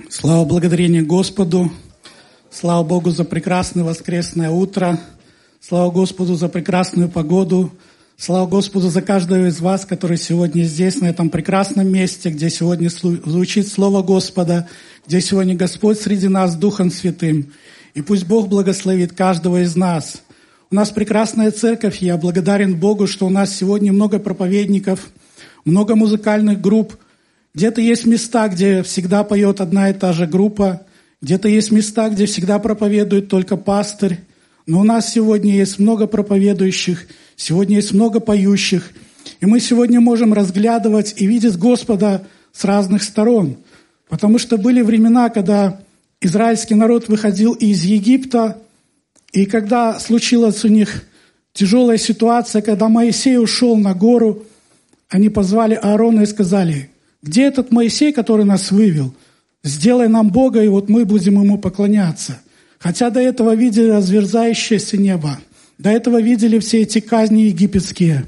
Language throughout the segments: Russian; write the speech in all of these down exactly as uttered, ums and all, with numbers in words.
Слава благодарение Господу. Слава Богу за прекрасное воскресное утро. Слава Господу за прекрасную погоду. Слава Господу за каждого из вас, который сегодня здесь, на этом прекрасном месте, где сегодня звучит Слово Господа, где сегодня Господь среди нас Духом Святым. И пусть Бог благословит каждого из нас. У нас прекрасная церковь, и я благодарен Богу, что у нас сегодня много проповедников, много музыкальных групп. Где-то есть места, где всегда поет одна и та же группа, где-то есть места, где всегда проповедует только пастырь. Но у нас сегодня есть много проповедующих, сегодня есть много поющих. И мы сегодня можем разглядывать и видеть Господа с разных сторон. Потому что были времена, когда израильский народ выходил из Египта, и когда случилась у них тяжелая ситуация, когда Моисей ушел на гору, они позвали Аарона и сказали: «Где этот Моисей, который нас вывел? Сделай нам Бога, и вот мы будем Ему поклоняться». Хотя до этого видели разверзающееся небо, до этого видели все эти казни египетские.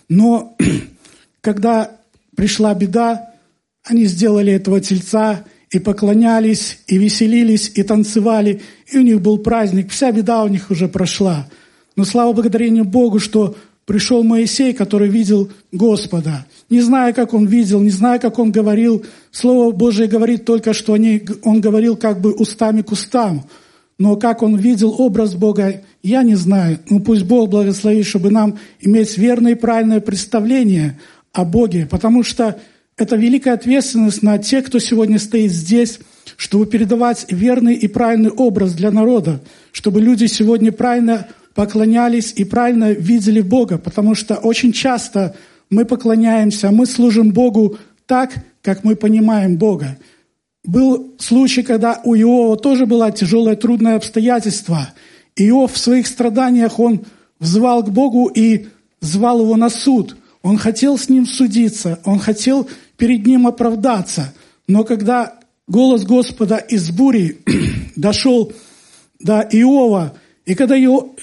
Но когда пришла беда, они сделали этого тельца и поклонялись, и веселились, и танцевали, и у них был праздник. Вся беда у них уже прошла. Но слава благодарению Богу, что пришел Моисей, который видел Господа. Не знаю, как он видел, не знаю, как он говорил. Слово Божие говорит только, что они, он говорил как бы устами к устам. Но как он видел образ Бога, я не знаю. Но пусть Бог благословит, чтобы нам иметь верное и правильное представление о Боге. Потому что это великая ответственность на тех, кто сегодня стоит здесь, чтобы передавать верный и правильный образ для народа. Чтобы люди сегодня правильно поклонялись и правильно видели Бога. Потому что очень часто мы поклоняемся, мы служим Богу так, как мы понимаем Бога. Был случай, когда у Иова тоже было тяжелое, трудное обстоятельство. Иов в своих страданиях, он взывал к Богу и звал его на суд. Он хотел с ним судиться, он хотел перед ним оправдаться. Но когда голос Господа из бури дошел до Иова, и когда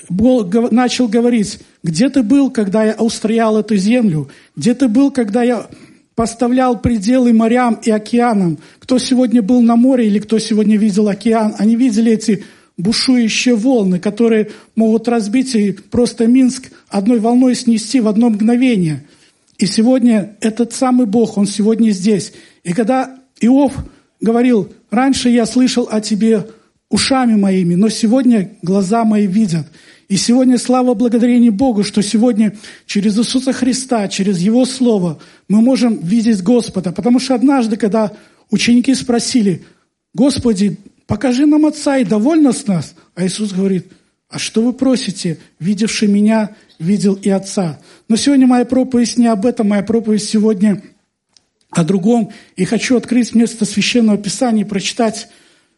Бог начал говорить: «Где ты был, когда я устроял эту землю? Где ты был, когда я поставлял пределы морям и океанам?» Кто сегодня был на море или кто сегодня видел океан, они видели эти бушующие волны, которые могут разбить и просто Минск одной волной снести в одно мгновение. И сегодня этот самый Бог, Он сегодня здесь. И когда Иов говорил: «Раньше я слышал о тебе ушами моими, но сегодня глаза мои видят». И сегодня слава благодарение Богу, что сегодня через Иисуса Христа, через Его Слово мы можем видеть Господа. Потому что однажды, когда ученики спросили: «Господи, покажи нам Отца, и довольно с нас?» А Иисус говорит: «А что вы просите? Видевший Меня, видел и Отца». Но сегодня моя проповедь не об этом, моя проповедь сегодня о другом. И хочу открыть место Священного Писания и прочитать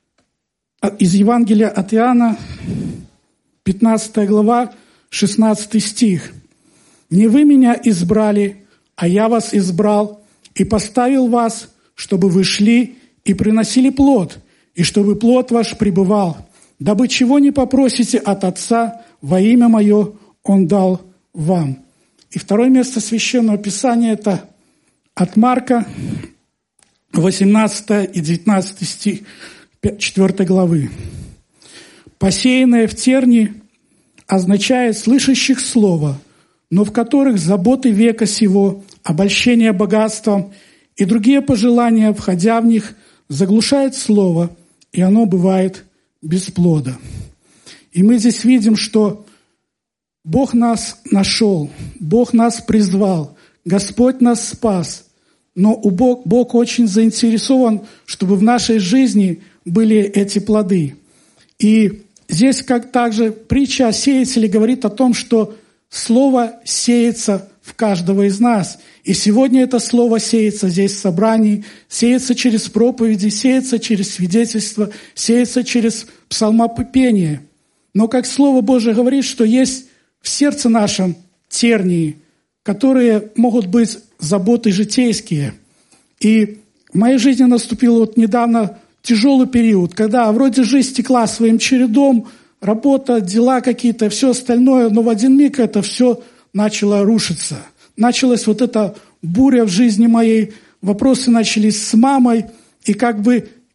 из Евангелия от Иоанна, пятнадцатая глава, шестнадцатый стих. «Не вы Меня избрали, а Я вас избрал и поставил вас, чтобы вы шли и приносили плод, и чтобы плод ваш пребывал. Дабы чего не попросите от Отца во имя Мое, Он дал вам». И второе место Священного Писания – это от Марка, восемнадцатый и девятнадцатый стих четвёртой главы. «Посеянное в терни означает слышащих слово, но в которых заботы века сего, обольщение богатством и другие пожелания, входя в них, заглушает слово, и оно бывает без плода». И мы здесь видим, что Бог нас нашел, Бог нас призвал, Господь нас спас, но у Бог, Бог очень заинтересован, чтобы в нашей жизни были эти плоды. И здесь как также притча о сеятеле говорит о том, что слово сеется в каждого из нас. И сегодня это слово сеется здесь в собрании, сеется через проповеди, сеется через свидетельство, сеется через псалмопение. Но как Слово Божие говорит, что есть в сердце нашем тернии, которые могут быть заботы житейские. И в моей жизни наступил вот недавно тяжелый период, когда вроде жизнь текла своим чередом, работа, дела какие-то, все остальное, но в один миг это все начало рушиться. Началась вот эта буря в жизни моей, вопросы начались с мамой, и как бы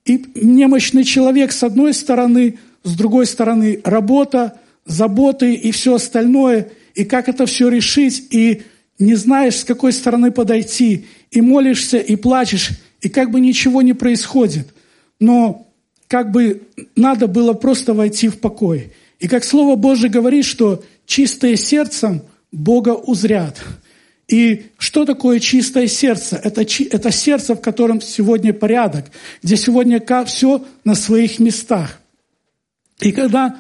И немощный человек с одной стороны, с другой стороны работа, заботы и все остальное, и как это все решить, и не знаешь, с какой стороны подойти, и молишься, и плачешь, и как бы ничего не происходит. Но как бы надо было просто войти в покой. И как Слово Божие говорит, что чистое сердцем Бога узрят. И что такое чистое сердце? Это, это сердце, в котором сегодня порядок, где сегодня все на своих местах. И когда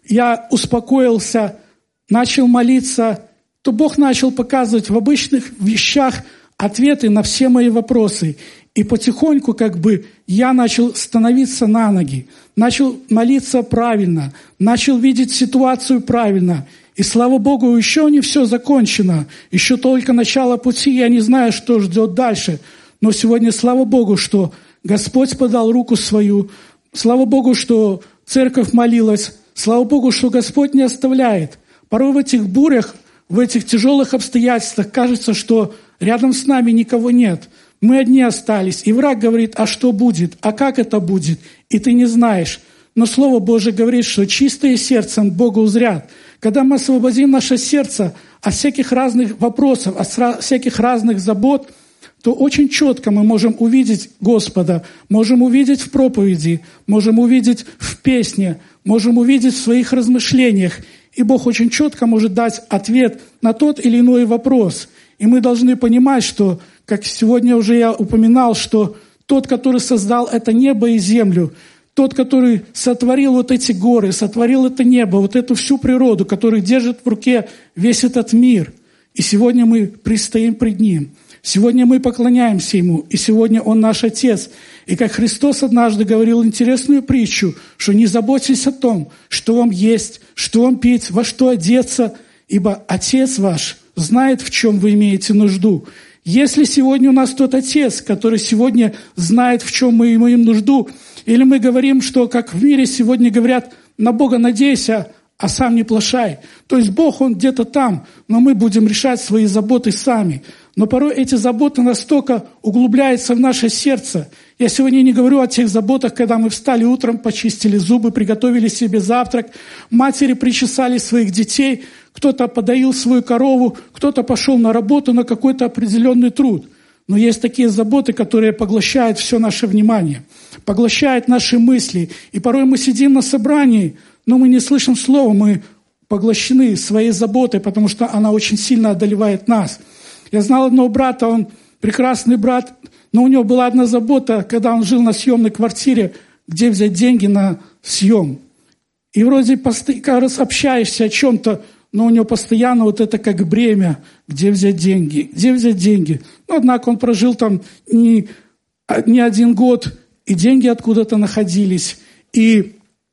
я успокоился, начал молиться, то Бог начал показывать в обычных вещах ответы на все мои вопросы. И потихоньку как бы я начал становиться на ноги, начал молиться правильно, начал видеть ситуацию правильно. И слава Богу, еще не все закончено, еще только начало пути, я не знаю, что ждет дальше. Но сегодня слава Богу, что Господь подал руку свою, слава Богу, что церковь молилась, слава Богу, что Господь не оставляет. Порой в этих бурях, в этих тяжелых обстоятельствах кажется, что рядом с нами никого нет. Мы одни остались, и враг говорит, а что будет, а как это будет, и ты не знаешь. Но Слово Божие говорит, что чистое сердцем Бога узрят. Когда мы освободим наше сердце от всяких разных вопросов, от всяких разных забот, то очень четко мы можем увидеть Господа, можем увидеть в проповеди, можем увидеть в песне, можем увидеть в своих размышлениях. И Бог очень четко может дать ответ на тот или иной вопрос. И мы должны понимать, что, как сегодня уже я упоминал, что тот, который создал это небо и землю, тот, который сотворил вот эти горы, сотворил это небо, вот эту всю природу, который держит в руке весь этот мир. И сегодня мы предстоим пред Ним. Сегодня мы поклоняемся Ему, и сегодня Он наш Отец. И как Христос однажды говорил интересную притчу, что не заботьтесь о том, что вам есть, что вам пить, во что одеться, ибо Отец ваш знает, в чем вы имеете нужду. Если сегодня у нас тот Отец, который сегодня знает, в чем мы имеем нужду, или мы говорим, что, как в мире сегодня говорят, на Бога надейся, а сам не плашай. То есть Бог, Он где-то там, но мы будем решать свои заботы сами. Но порой эти заботы настолько углубляются в наше сердце. Я сегодня не говорю о тех заботах, когда мы встали утром, почистили зубы, приготовили себе завтрак, матери причесали своих детей, кто-то подоил свою корову, кто-то пошел на работу, на какой-то определенный труд. Но есть такие заботы, которые поглощают все наше внимание, поглощают наши мысли. И порой мы сидим на собрании, но мы не слышим слова, мы поглощены своей заботой, потому что она очень сильно одолевает нас. Я знал одного брата, он прекрасный брат, но у него была одна забота, когда он жил на съемной квартире, где взять деньги на съем. И вроде, когда общаешься о чем-то, но у него постоянно вот это как бремя, где взять деньги, где взять деньги. Но, однако, он прожил там не, не один год, и деньги откуда-то находились, и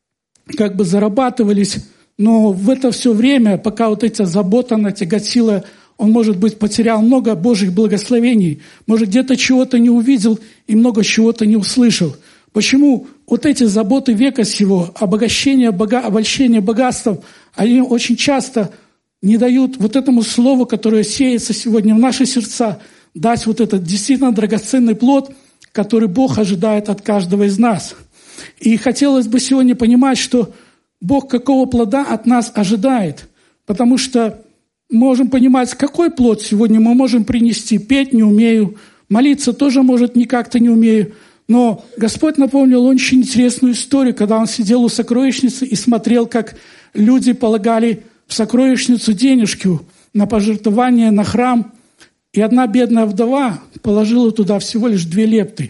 как бы зарабатывались. Но в это все время, пока вот эта забота натяготила, он, может быть, потерял много Божьих благословений, может, где-то чего-то не увидел и много чего-то не услышал. Почему вот эти заботы века сего, обогащение, бога, обольщение богатством, они очень часто не дают вот этому слову, которое сеется сегодня в наши сердца, дать вот этот действительно драгоценный плод, который Бог ожидает от каждого из нас. И хотелось бы сегодня понимать, что Бог какого плода от нас ожидает, потому что можем понимать, какой плод сегодня мы можем принести. Петь не умею, молиться тоже, может, никак-то не умею. Но Господь напомнил очень интересную историю, когда Он сидел у сокровищницы и смотрел, как люди полагали в сокровищницу денежки на пожертвование, на храм. И одна бедная вдова положила туда всего лишь две лепты.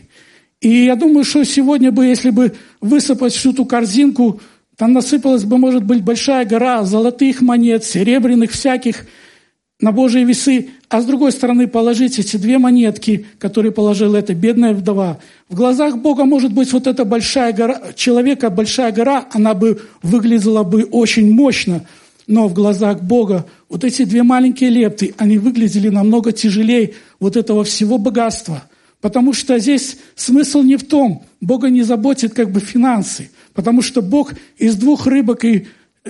И я думаю, что сегодня бы, если бы высыпать всю ту корзинку, там насыпалась бы, может быть, большая гора золотых монет, серебряных всяких на Божьи весы, а с другой стороны положить эти две монетки, которые положила эта бедная вдова. В глазах Бога, может быть, вот эта большая гора, человека большая гора, она бы выглядела бы очень мощно, но в глазах Бога вот эти две маленькие лепты, они выглядели намного тяжелее вот этого всего богатства. Потому что здесь смысл не в том, Бога не заботит как бы финансы, потому что Бог из двух рыбок и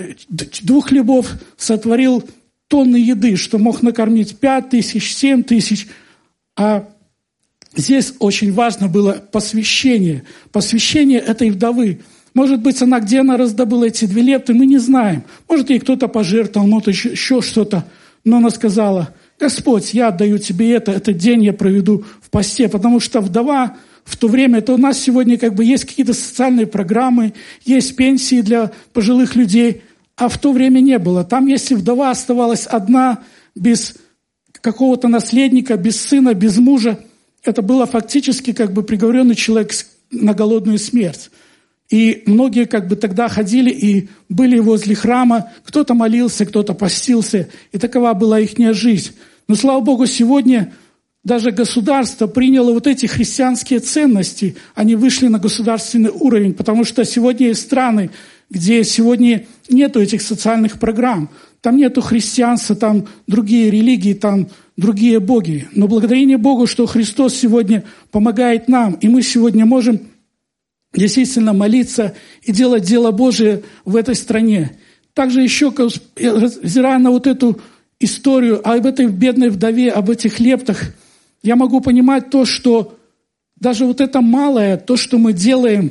двух хлебов сотворил тонны еды, что мог накормить пять тысяч, семь тысяч, а здесь очень важно было посвящение. Посвящение этой вдовы. Может быть, она где она раздобыла эти две лепты, мы не знаем. Может, ей кто-то пожертвовал, может, еще, еще что-то. Но она сказала: Господь, я отдаю тебе это, этот день я проведу в посте, потому что вдова в то время, это у нас сегодня как бы есть какие-то социальные программы, есть пенсии для пожилых людей, а в то время не было. Там, если вдова оставалась одна, без какого-то наследника, без сына, без мужа, это было фактически как бы приговоренный человек на голодную смерть. И многие как бы тогда ходили и были возле храма, кто-то молился, кто-то постился, и такова была их жизнь. Но, слава Богу, сегодня даже государство приняло вот эти христианские ценности, они вышли на государственный уровень, потому что сегодня есть страны, где сегодня нету этих социальных программ, там нету христианства, там другие религии, там другие боги. Но благодарение Богу, что Христос сегодня помогает нам, и мы сегодня можем действительно молиться и делать дело Божие в этой стране. Также еще, взирая на вот эту историю об этой бедной вдове, об этих лептах, я могу понимать то, что даже вот это малое, то, что мы делаем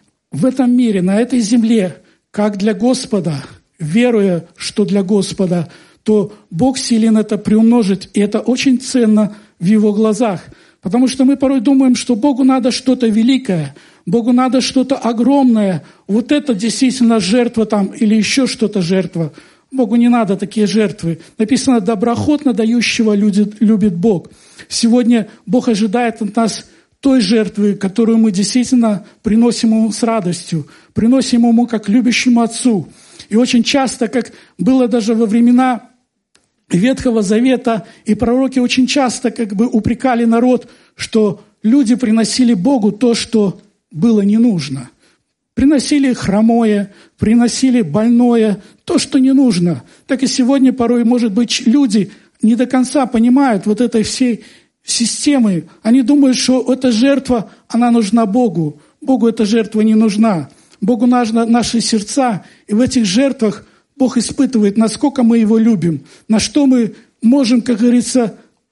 в этом мире, на этой земле, как для Господа, веруя, что для Господа, то Бог силен это приумножить, и это очень ценно в Его глазах. Потому что мы порой думаем, что Богу надо что-то великое, Богу надо что-то огромное, вот это действительно жертва там или еще что-то жертва. Богу не надо такие жертвы. Написано: доброохотно дающего любит Бог. Сегодня Бог ожидает от нас той жертвы, которую мы действительно приносим Ему с радостью, приносим Ему как любящему Отцу. И очень часто, как было даже во времена Ветхого Завета, и пророки очень часто как бы упрекали народ, что люди приносили Богу то, что было не нужно. Приносили хромое, приносили больное, то, что не нужно. Так и сегодня порой, может быть, люди не до конца понимают вот этой всей системы. Они думают, что эта жертва, она нужна Богу. Богу эта жертва не нужна. Богу нужны наши сердца. И в этих жертвах Бог испытывает, насколько мы Его любим, на что мы можем, как говорится,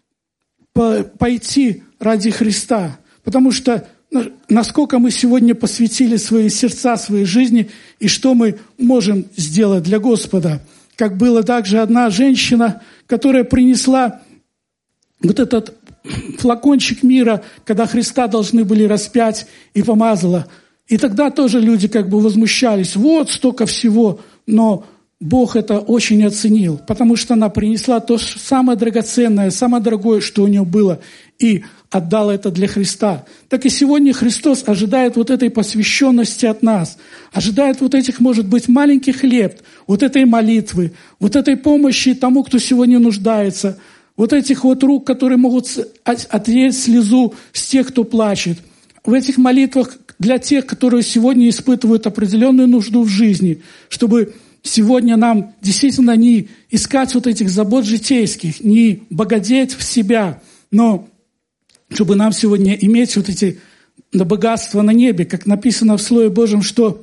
пойти ради Христа. Потому что насколько мы сегодня посвятили свои сердца, своей жизни, и что мы можем сделать для Господа. Как была также одна женщина, которая принесла вот этот флакончик мира, когда Христа должны были распять, и помазала. И тогда тоже люди как бы возмущались. Вот столько всего, но Бог это очень оценил, потому что она принесла то самое драгоценное, самое дорогое, что у нее было, и отдала это для Христа. Так и сегодня Христос ожидает вот этой посвященности от нас, ожидает вот этих, может быть, маленьких лепт, вот этой молитвы, вот этой помощи тому, кто сегодня нуждается, вот этих вот рук, которые могут отвеять слезу с тех, кто плачет, в этих молитвах для тех, которые сегодня испытывают определенную нужду в жизни, чтобы сегодня нам действительно не искать вот этих забот житейских, не богатеть в себя, но чтобы нам сегодня иметь вот эти богатства на небе, как написано в Слове Божьем, что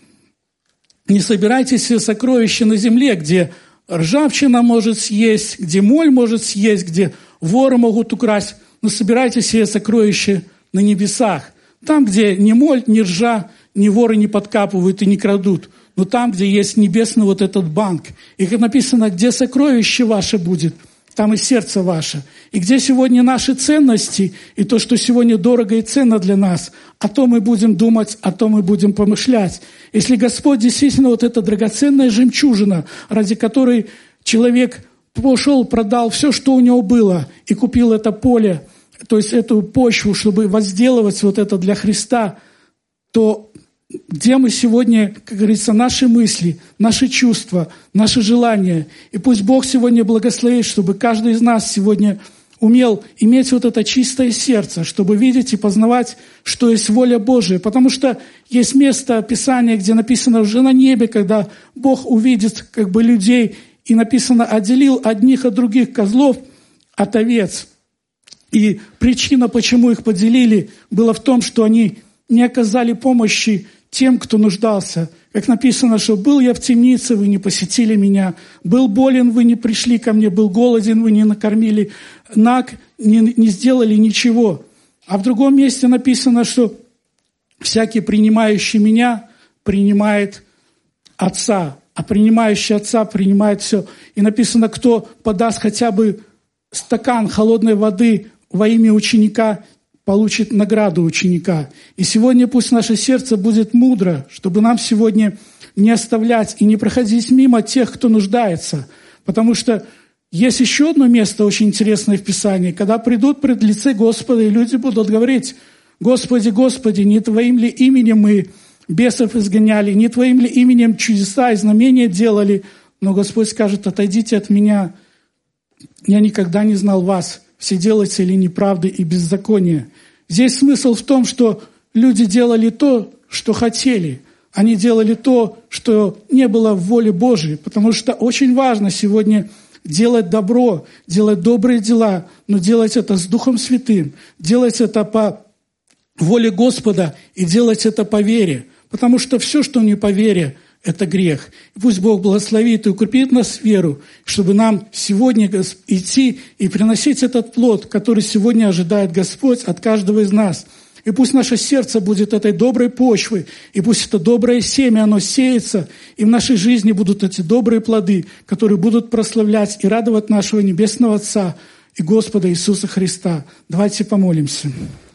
не собирайте себе сокровища на земле, где ржавчина может съесть, где моль может съесть, где воры могут украсть, но собирайте себе сокровища на небесах, там, где ни моль, ни ржа, ни воры не подкапывают и не крадут, но там, где есть небесный вот этот банк. И как написано, где сокровище ваше будет, там и сердце ваше. И где сегодня наши ценности, и то, что сегодня дорого и ценно для нас, о том мы будем думать, о том мы будем помышлять. Если Господь действительно вот эта драгоценная жемчужина, ради которой человек пошел, продал все, что у него было, и купил это поле, то есть эту почву, чтобы возделывать вот это для Христа, то где мы сегодня, как говорится, наши мысли, наши чувства, наши желания. И пусть Бог сегодня благословит, чтобы каждый из нас сегодня умел иметь вот это чистое сердце, чтобы видеть и познавать, что есть воля Божия. Потому что есть место Писания, где написано уже на небе, когда Бог увидит как бы людей, и написано, отделил одних от других козлов от овец. И причина, почему их поделили, была в том, что они не оказали помощи тем, кто нуждался. Как написано, что «был я в темнице, вы не посетили меня, был болен, вы не пришли ко мне, был голоден, вы не накормили, наг, не, не сделали ничего». А в другом месте написано, что всякий, принимающий меня, принимает Отца, а принимающий Отца принимает все. И написано, кто подаст хотя бы стакан холодной воды во имя ученика, получит награду ученика. И сегодня пусть наше сердце будет мудро, чтобы нам сегодня не оставлять и не проходить мимо тех, кто нуждается. Потому что есть еще одно место очень интересное в Писании, когда придут пред лице Господа, и люди будут говорить: «Господи, Господи, не Твоим ли именем мы бесов изгоняли, не Твоим ли именем чудеса и знамения делали?» Но Господь скажет: «Отойдите от меня, я никогда не знал вас, все делатели неправды и беззакония». Здесь смысл в том, что люди делали то, что хотели. Они делали то, что не было в воле Божией, потому что очень важно сегодня делать добро, делать добрые дела, но делать это с Духом Святым, делать это по воле Господа и делать это по вере, потому что все, что не по вере, это грех. И пусть Бог благословит и укрепит нас в веру, чтобы нам сегодня идти и приносить этот плод, который сегодня ожидает Господь от каждого из нас. И пусть наше сердце будет этой доброй почвой, и пусть это доброе семя, оно сеется, и в нашей жизни будут эти добрые плоды, которые будут прославлять и радовать нашего Небесного Отца и Господа Иисуса Христа. Давайте помолимся.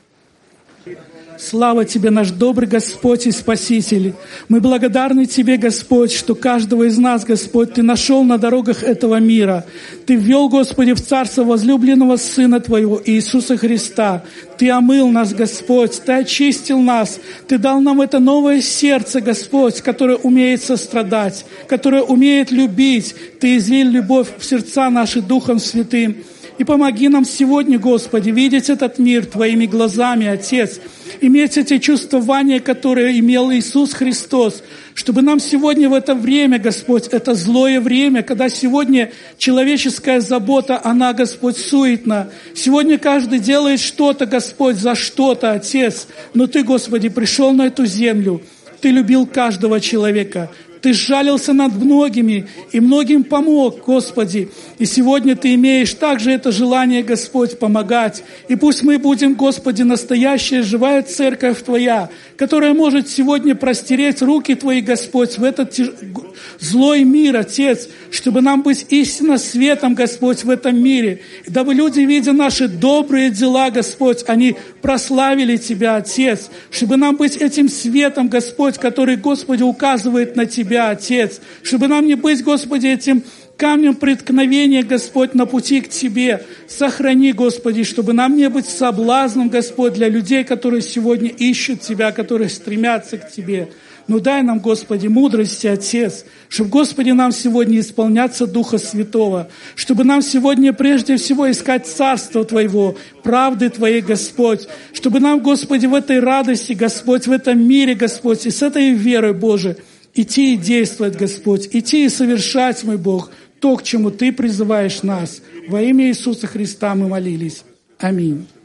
Слава Тебе, наш добрый Господь и Спаситель. Мы благодарны Тебе, Господь, что каждого из нас, Господь, Ты нашел на дорогах этого мира. Ты ввел, Господи, в царство возлюбленного Сына Твоего, Иисуса Христа. Ты омыл нас, Господь, Ты очистил нас. Ты дал нам это новое сердце, Господь, которое умеет сострадать, которое умеет любить. Ты излил любовь в сердца наши Духом Святым. И помоги нам сегодня, Господи, видеть этот мир Твоими глазами, Отец, иметь эти чувствования, которые имел Иисус Христос, чтобы нам сегодня в это время, Господь, это злое время, когда сегодня человеческая забота, она, Господь, суетна. Сегодня каждый делает что-то, Господь, за что-то, Отец. Но Ты, Господи, пришел на эту землю. Ты любил каждого человека. Ты сжалился над многими, и многим помог, Господи. И сегодня Ты имеешь также это желание, Господь, помогать. И пусть мы будем, Господи, настоящая живая церковь Твоя, которая может сегодня простереть руки Твои, Господь, в этот злой мир, Отец, чтобы нам быть истинно светом, Господь, в этом мире. И дабы люди, видя наши добрые дела, Господь, они прославили Тебя, Отец, чтобы нам быть этим светом, Господь, который, Господи, указывает на Тебя, Отец, чтобы нам не быть, Господи, этим камнем преткновения, Господь, на пути к Тебе. Сохрани, Господи, чтобы нам не быть соблазном, Господь, для людей, которые сегодня ищут Тебя, которые стремятся к Тебе. Но дай нам, Господи, мудрости, Отец, чтобы, Господи, нам сегодня исполняться Духа Святого, чтобы нам сегодня прежде всего искать Царство Твоего, правды Твоей, Господь, чтобы нам, Господи, в этой радости, Господь, в этом мире, Господь, и с этой верой, Божией, идти и действовать, Господь, идти и совершать, мой Бог, то, к чему Ты призываешь нас. Во имя Иисуса Христа мы молились. Аминь.